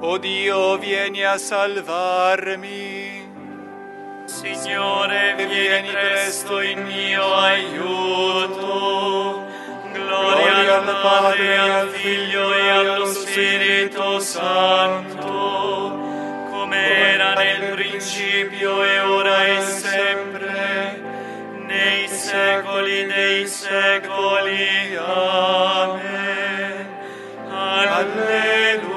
O Dio, vieni a salvarmi. Signore, vieni presto in mio aiuto. Gloria al Padre, al Figlio e allo Spirito Santo, come era nel principio e ora e sempre, nei secoli dei secoli. Amen. Alleluia.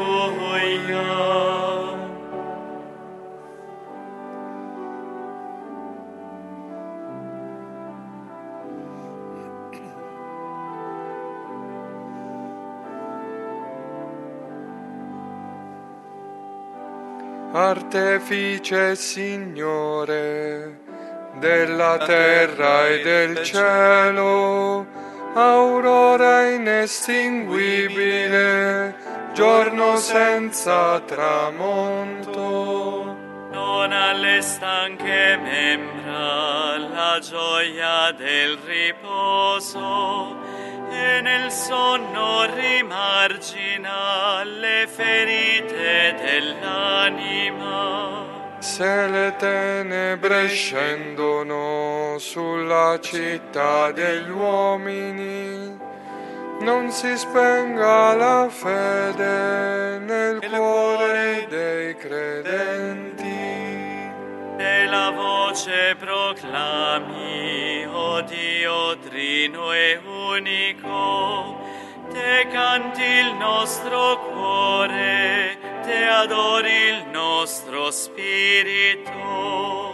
Artefice Signore della terra e del cielo, aurora inestinguibile, giorno senza tramonto. Dona alle stanche membra la gioia del riposo e nel sonno rimargina le ferite dell'anima. Se le tenebre scendono sulla città degli uomini, non si spenga la fede nel cuore dei credenti. E la voce proclami, o Dio trino e unico, te canti il nostro cuore, te adori il nostro spirito.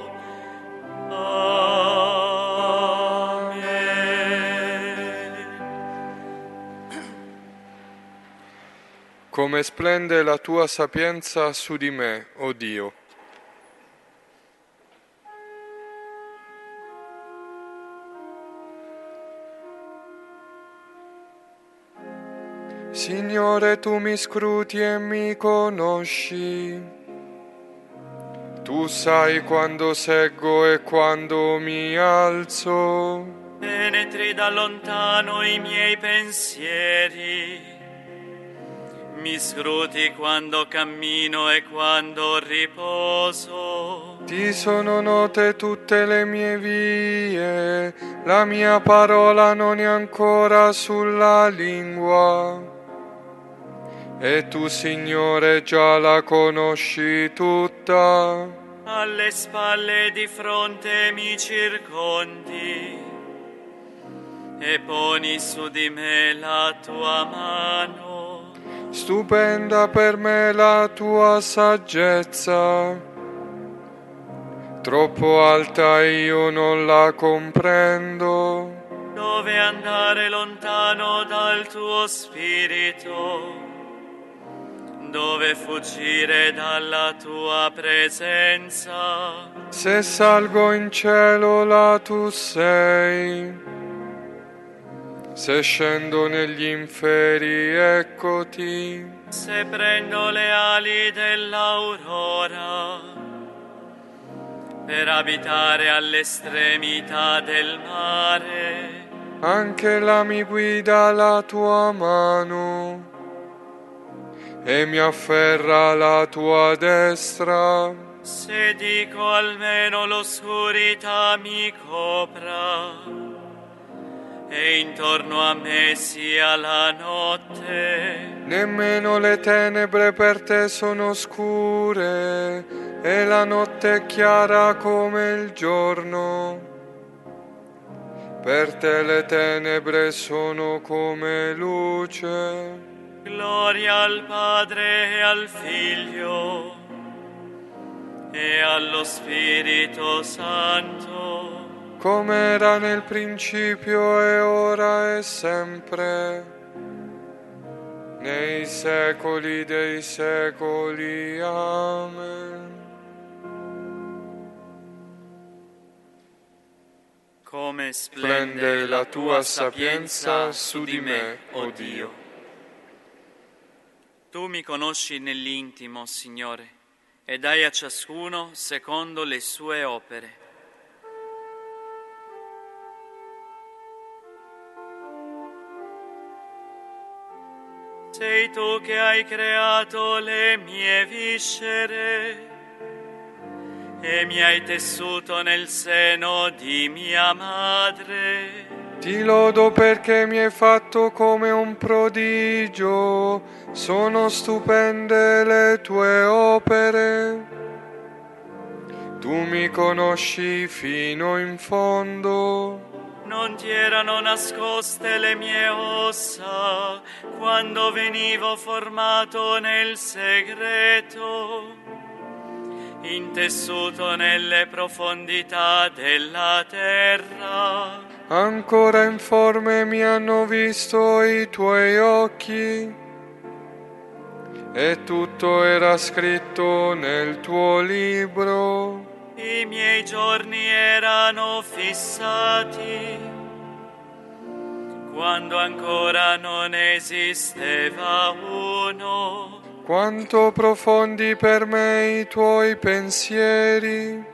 Amen. Come splende la tua sapienza su di me, o Dio. Signore, tu mi scruti e mi conosci. Tu sai quando seggo e quando mi alzo. Penetri da lontano i miei pensieri, mi scruti quando cammino e quando riposo. Ti sono note tutte le mie vie, la mia parola non è ancora sulla lingua. E tu, Signore, già la conosci tutta. Alle spalle e di fronte mi circondi e poni su di me la tua mano. Stupenda per me la tua saggezza, troppo alta io non la comprendo. Dove andare lontano dal tuo spirito? Dove fuggire dalla tua presenza? Se salgo in cielo là tu sei, se scendo negli inferi eccoti. Se prendo le ali dell'aurora per abitare all'estremità del mare, Anche là mi guida la tua mano e mi afferra la tua destra. se dico almeno l'oscurità mi copra e intorno a me sia la notte, Nemmeno le tenebre per te sono scure e la notte è chiara come il giorno. Per te le tenebre sono come luce. gloria al Padre e al Figlio e allo Spirito Santo, Come era nel principio e ora e sempre, nei secoli dei secoli. Amen. come Splende la tua sapienza su di me, o Dio. Tu mi conosci nell'intimo, Signore, e dai a ciascuno secondo le sue opere. Sei tu che hai creato le mie viscere e mi hai tessuto nel seno di mia madre. Ti lodo perché mi hai fatto come un prodigio, sono stupende le tue opere. Tu mi conosci fino in fondo. Non ti erano nascoste le mie ossa quando venivo formato nel segreto, intessuto nelle profondità della terra. Ancora informe mi hanno visto i tuoi occhi, e tutto era scritto nel tuo libro. I miei giorni erano fissati quando ancora non esisteva uno. Quanto profondi per me i tuoi pensieri,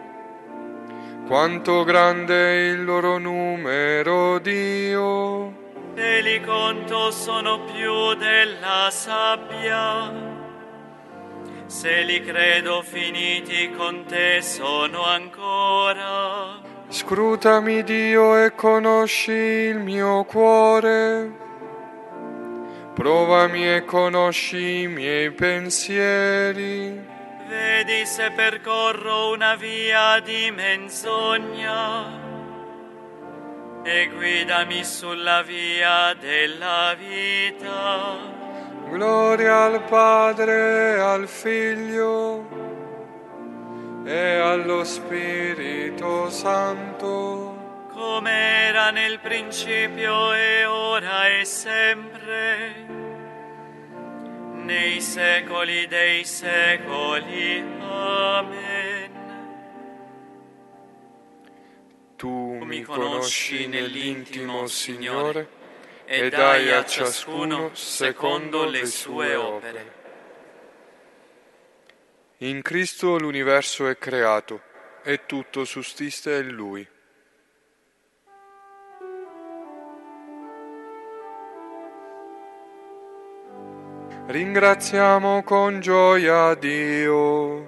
quanto grande il loro numero, Dio. Se li conto sono più della sabbia. Se li credo finiti con te sono ancora. Scrutami, Dio, e conosci il mio cuore. Provami e conosci i miei pensieri. Vedi se percorro una via di menzogna e guidami sulla via della vita. Gloria al Padre, al Figlio e allo Spirito Santo, come era nel principio e ora e sempre, nei secoli dei secoli. Amen. Tu mi conosci nell'intimo, Signore, e dai a ciascuno secondo le sue opere. In Cristo l'universo è creato e tutto sussiste in Lui. Ringraziamo con gioia Dio,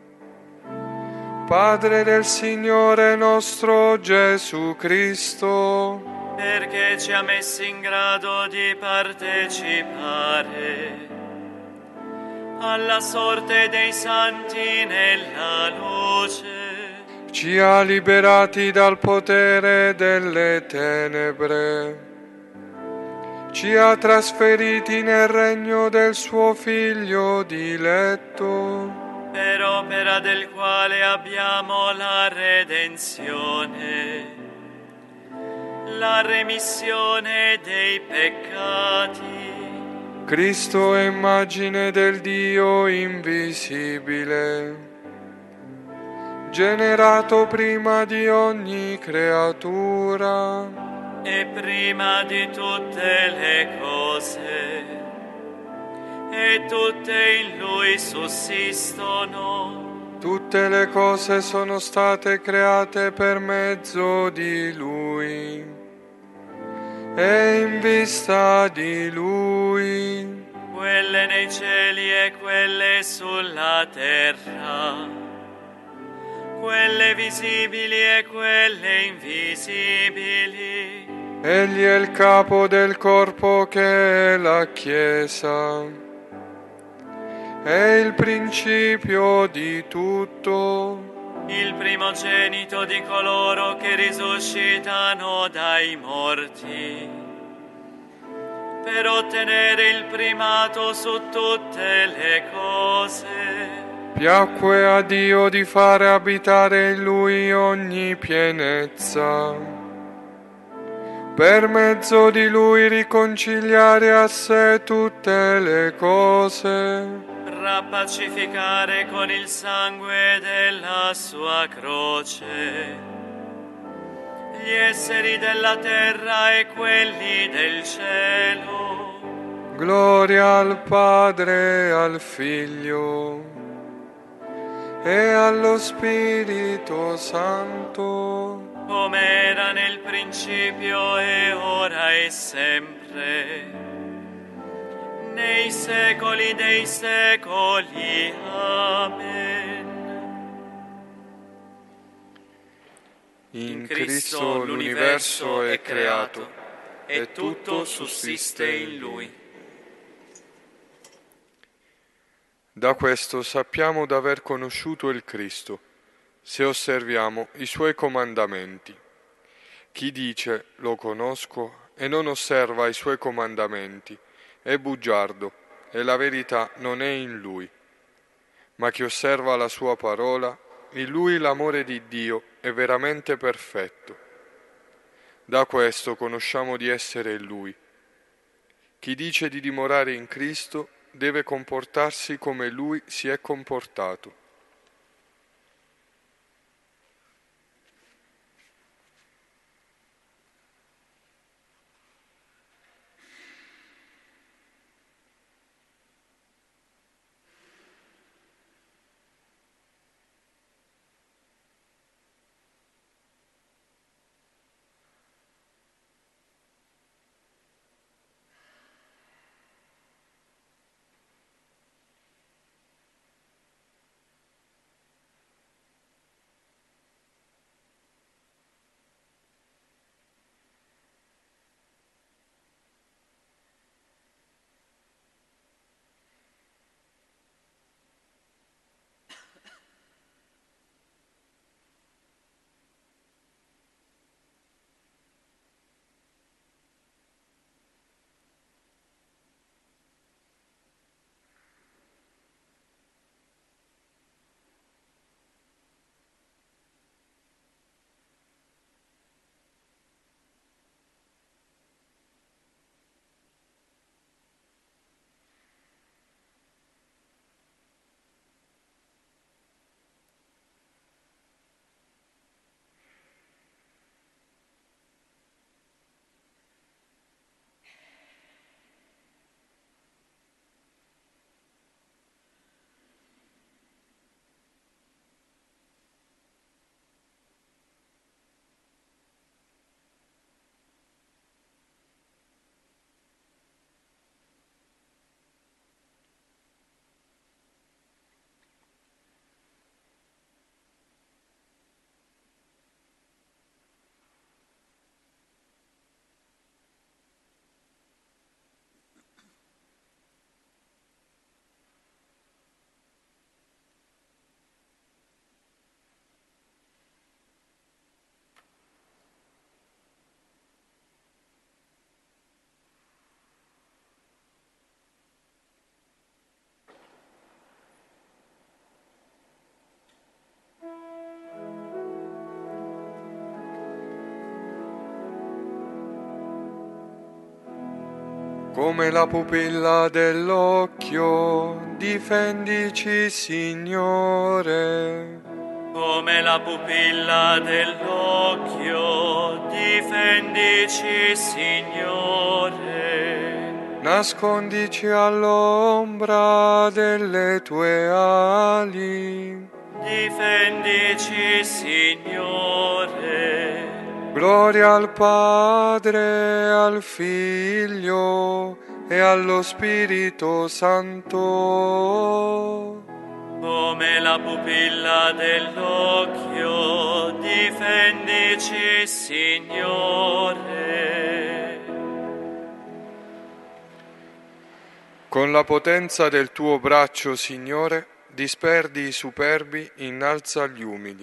Padre del Signore nostro Gesù Cristo, perché ci ha messi in grado di partecipare alla sorte dei santi nella luce. ci ha liberati dal potere delle tenebre, ci ha trasferiti nel regno del suo Figlio diletto, per opera del quale abbiamo la redenzione, la remissione dei peccati. Cristo è immagine del Dio invisibile, generato prima di ogni creatura e prima di tutte le cose, e tutte in Lui sussistono. Tutte le cose sono state create per mezzo di Lui e in vista di Lui, quelle nei cieli e quelle sulla terra, quelle visibili e quelle invisibili. Egli è il capo del corpo che è la Chiesa, è il principio di tutto, il primogenito di coloro che risuscitano dai morti, per ottenere il primato su tutte le cose. Piacque a Dio di fare abitare in Lui ogni pienezza, per mezzo di Lui riconciliare a sé tutte le cose, rappacificare con il sangue della sua croce gli esseri della terra e quelli del cielo. Gloria al Padre, al Figlio e allo Spirito Santo, come era nel principio e ora e sempre, nei secoli dei secoli. Amen. In Cristo l'universo è creato e tutto sussiste in Lui. Da questo sappiamo d'aver conosciuto il Cristo, se osserviamo i Suoi comandamenti. Chi dice «lo conosco» e non osserva i Suoi comandamenti è bugiardo e la verità non è in Lui. Ma chi osserva la Sua parola, in Lui l'amore di Dio è veramente perfetto. Da questo conosciamo di essere in Lui. Chi dice di dimorare in Cristo deve comportarsi come Lui si è comportato. Come la pupilla dell'occhio, difendici, Signore. Come la pupilla dell'occhio, difendici, Signore. Nascondici all'ombra delle tue ali. Difendici, Signore. Gloria al Padre, al Figlio e allo Spirito Santo. Come la pupilla dell'occhio, difendici, Signore. Con la potenza del tuo braccio, Signore, disperdi i superbi, innalza gli umili.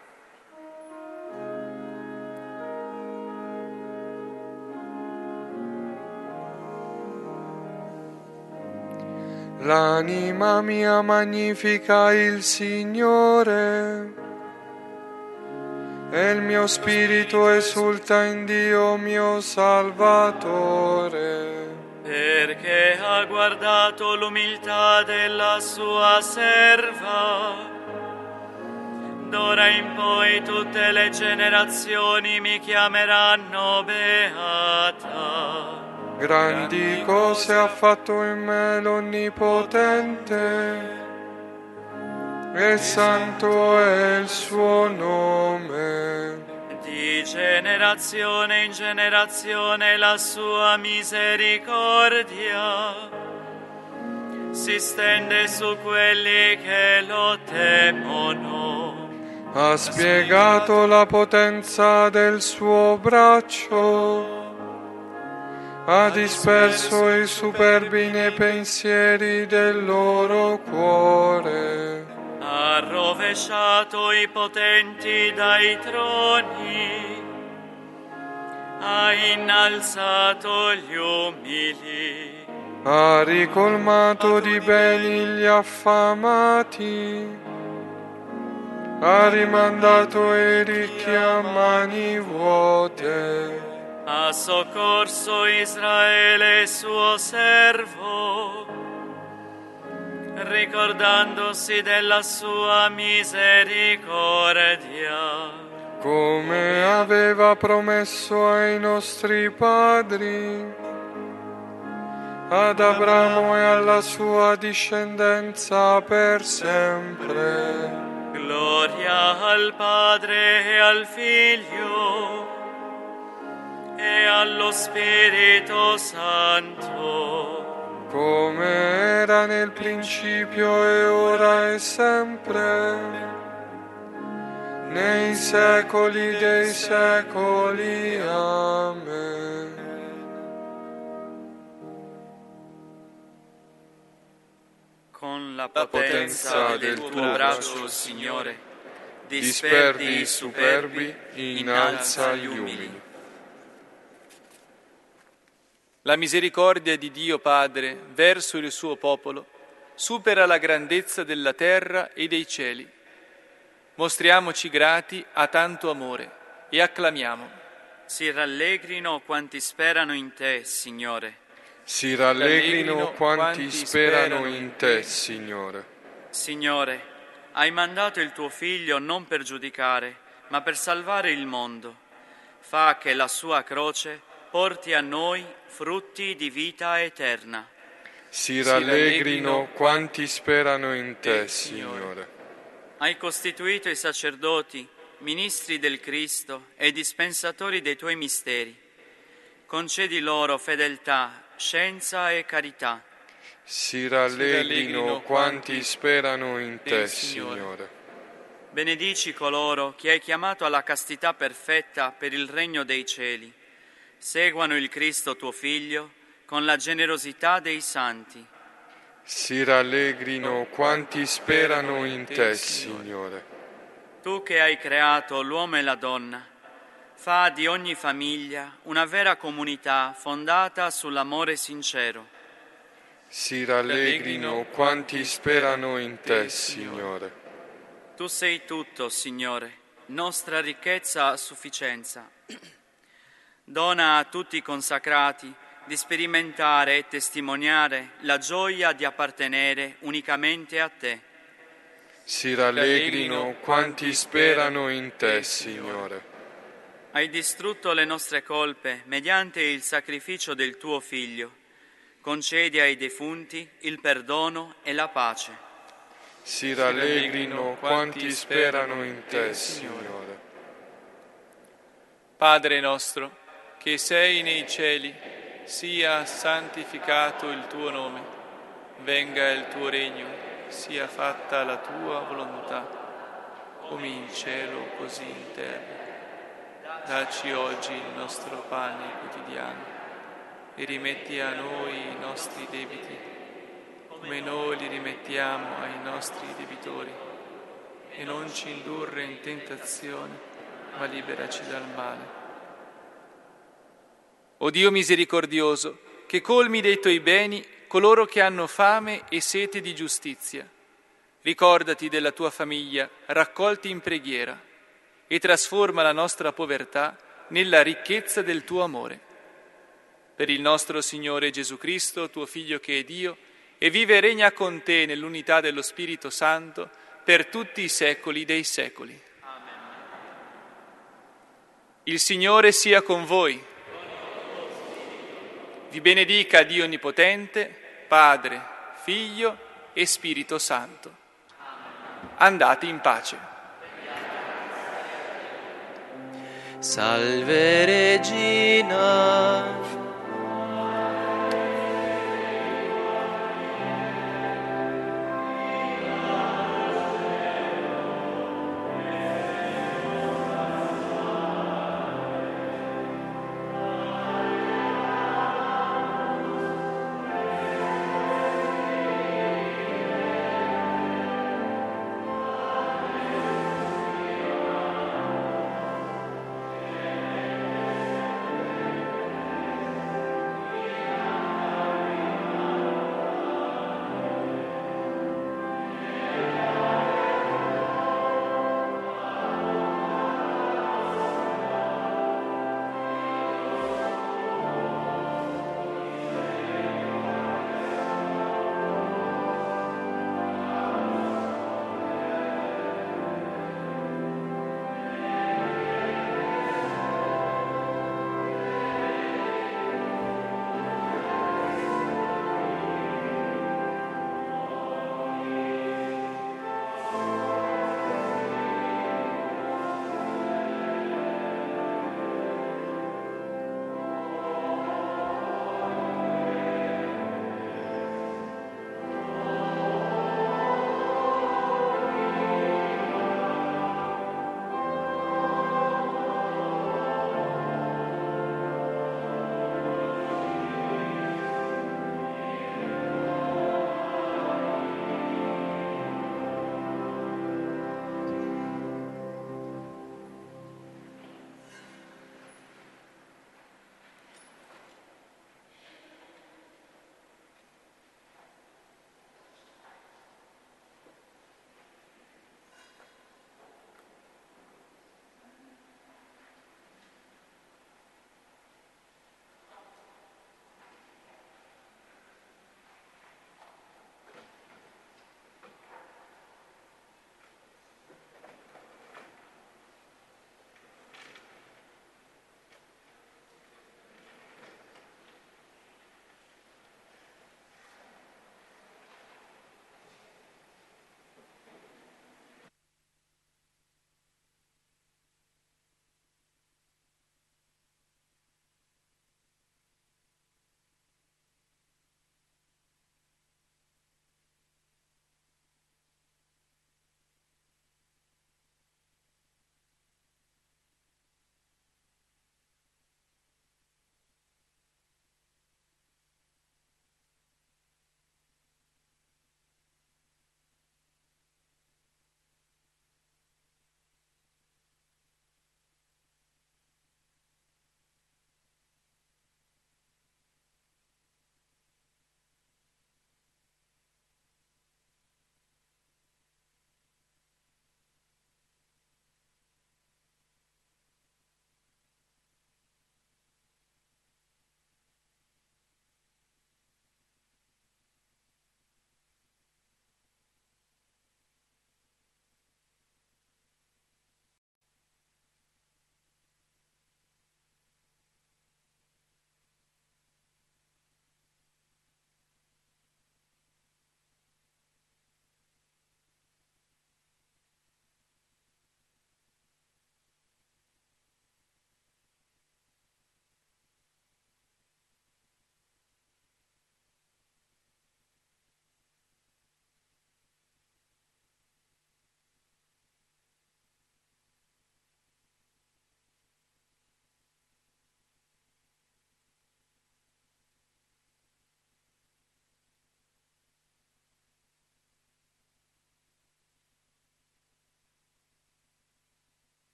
L'anima mia magnifica il Signore, e il mio spirito esulta in Dio mio Salvatore. Perché ha guardato l'umiltà della sua serva. D'ora in poi tutte le generazioni mi chiameranno beata. Grandi cose ha fatto in me l'Onnipotente, e santo è il suo nome. Di generazione in generazione la sua misericordia si stende su quelli che lo temono. Ha spiegato la potenza del suo braccio, ha disperso i superbi nei pensieri del loro cuore. Ha rovesciato i potenti dai troni, ha innalzato gli umili, Ha ricolmato di beni gli affamati, ha rimandato i ricchi a mani vuote. ha soccorso Israele suo servo, ricordandosi della sua misericordia, Come aveva promesso ai nostri padri, ad Abramo e alla sua discendenza per sempre. Gloria al Padre e al Figlio e allo Spirito Santo, Come era nel principio e ora e sempre, nei secoli dei secoli. Amen. con la potenza del tuo braccio, Signore, Disperdi i superbi, innalza gli umili. La misericordia di Dio Padre verso il suo popolo supera la grandezza della terra e dei cieli. Mostriamoci grati a tanto amore e acclamiamo. Si rallegrino quanti sperano in te, Signore. Si rallegrino quanti sperano in te, Signore. Signore, hai mandato il tuo Figlio non per giudicare, ma per salvare il mondo. Fa che la sua croce porti a noi frutti di vita eterna. Si rallegrino quanti sperano in te, Signore. Hai costituito i sacerdoti, ministri del Cristo e dispensatori dei tuoi misteri. Concedi loro fedeltà, scienza e carità. Si rallegrino quanti sperano in te, Signore. Benedici coloro che hai chiamato alla castità perfetta per il regno dei cieli. Seguano il Cristo tuo Figlio con la generosità dei santi. Si rallegrino quanti sperano in te, Signore. Tu che hai creato l'uomo e la donna, fa di ogni famiglia una vera comunità fondata sull'amore sincero. Si rallegrino quanti sperano in te, Signore. Tu sei tutto, Signore, nostra ricchezza a sufficienza. Dona a tutti i consacrati di sperimentare e testimoniare la gioia di appartenere unicamente a te. Si rallegrino quanti sperano in te, Signore. Hai distrutto le nostre colpe mediante il sacrificio del tuo Figlio. Concedi ai defunti il perdono e la pace. Si rallegrino quanti sperano in te, Signore. Padre nostro, che sei nei cieli, sia santificato il tuo nome. Venga il tuo regno, sia fatta la tua volontà, come in cielo così in terra. Dacci oggi il nostro pane quotidiano e rimetti a noi i nostri debiti, come noi li rimettiamo ai nostri debitori. E non ci indurre in tentazione, ma liberaci dal male. O Dio misericordioso, che colmi dei tuoi beni coloro che hanno fame e sete di giustizia. Ricordati della tua famiglia, raccolti in preghiera, e trasforma la nostra povertà nella ricchezza del tuo amore. Per il nostro Signore Gesù Cristo, tuo Figlio che è Dio, e vive e regna con te nell'unità dello Spirito Santo per tutti i secoli dei secoli. Amen. Il Signore sia con voi. Vi benedica Dio Onnipotente, Padre, Figlio e Spirito Santo. Andate in pace. Salve Regina,